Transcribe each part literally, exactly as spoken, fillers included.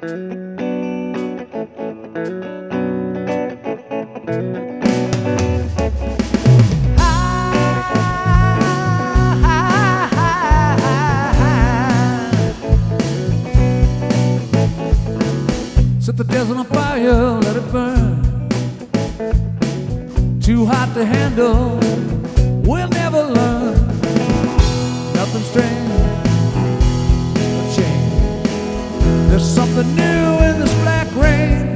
Set the desert on fire, let it burn. Too hot to handle, we'll never learn. Nothing strange or change. There's something new in this black rain.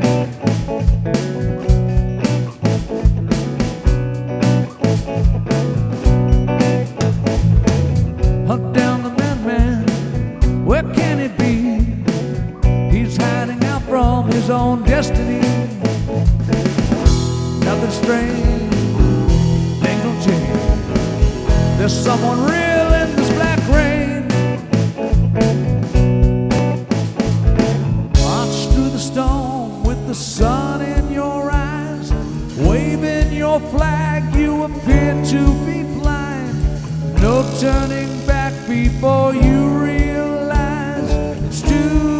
Hunt down the madman, where can he be? He's hiding out from his own destiny. Nothing strange, things don't change. There's someone real in this black rain. March through the storm with the sun in your eyes. Waving your flag, you appear to be blind. No turning back before you realize it's too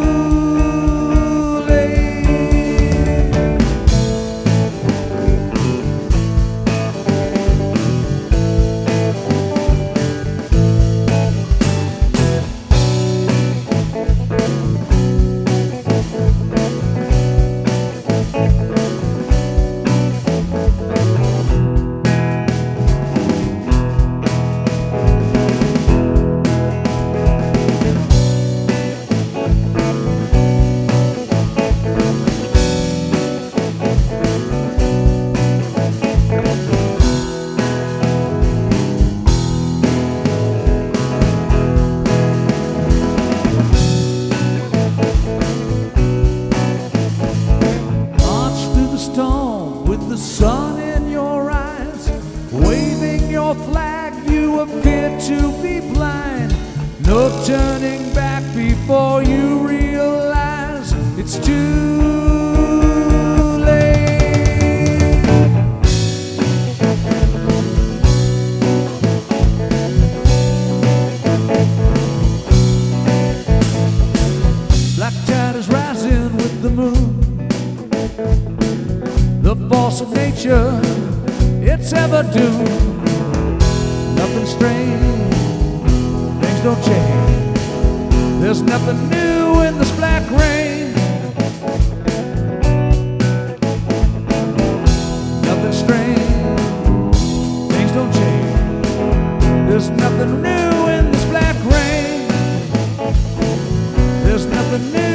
with the sun in your eyes. Waving your flag, you appear to be blind. No turning back before you realize it's too late. Black tide is rising with the moon. The force of nature, it's ever doomed. Nothing strange, things don't change. There's nothing new in this black rain. Nothing strange, things don't change. There's nothing new in this black rain. There's nothing new.